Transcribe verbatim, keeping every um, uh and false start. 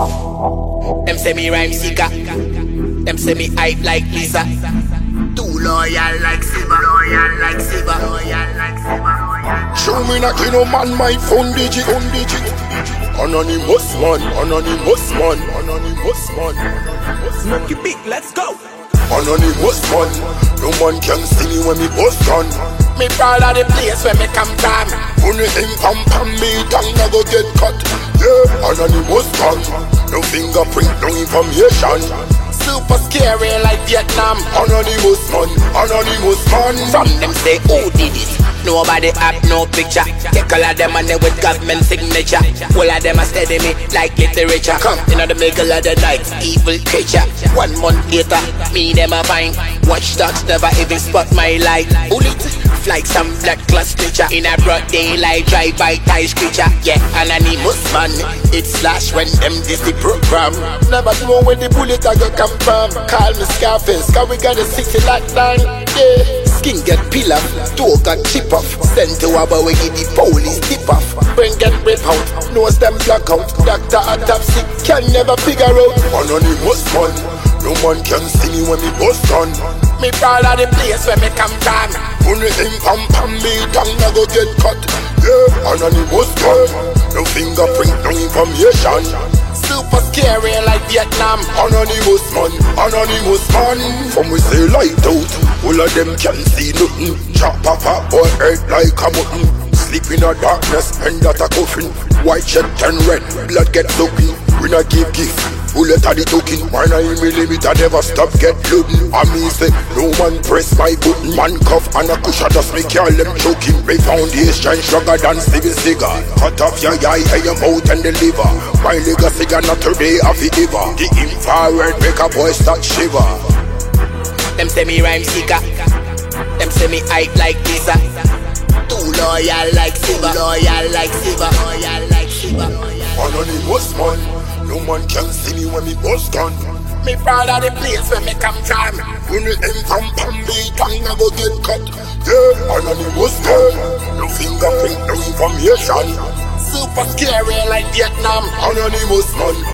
Them say me rhyme seeker. Them say me hype like Lisa. Too loyal like Siva. Loyal like Siva. Loyal like Siva. Show me not you know man my phone digit. Phone digit. Anonymous man. Anonymous man. Anonymous man. Smoke it big, let's go. Anonymous man. No man can see me when me bust gun. Me proud of the place where me come from. Only him pam pam me tongue I go get cut. Yeah, anonymous man. No fingerprint, no information. Super scary like Vietnam. Anonymous man, anonymous man. From them say who did it? Nobody have no picture. Take all of them and they with government signature. All of them are steady me like literature. Come in the middle of the night, evil creature. One month later, me them a fine. Watchdogs never even spot my light. Bullet like some black class creature. In a broad daylight, drive by ties creature. Yeah, anonymous man. It's slash when them this the program. Never know where the bullet I go come from. Call me Scarface, cause we got a city lockdown. Yeah. Skin get peel off, toe got chip off. Send to a boy, we give the police tip off. Brain get rip out, nose them black out. Doctor autopsy can never figure out. Anonymous man, no man can see me when me bust gun. Me proud of the place where me come from. Only him pam pam me tongue I go get cut. Yeah, anonymous man, no fingerprint, no information. Super scary like Vietnam. Anonymous man, anonymous man. From we say light out, all of them can see nothing. Chop pop pop boy head like a mutton. Sleep in a darkness and that a coffin. White shirt and red, blood get soaking. We not give gift, bullet at the token. One nine millimeter never stop get loading. I mean say no man press my button. Man cuff and a cushion just make all them choking. My foundation sugar than Steven Seagal. Cut off your eye, your mouth and the liver. My legacy got not today of the ever. The infrared make a boy start shiver. Them say me rhyme seeker. Them say me hype like Lisa. Too loyal like Siva. Loyal like Siva. Loyal like Siva. Anonymous man, no man can see me when me bust gun. Me proud of the place where me come from. When the him pam pam me tongue I go get cut. Yeah, anonymous man, no fingerprint, no information. Super scary like Vietnam. Anonymous man.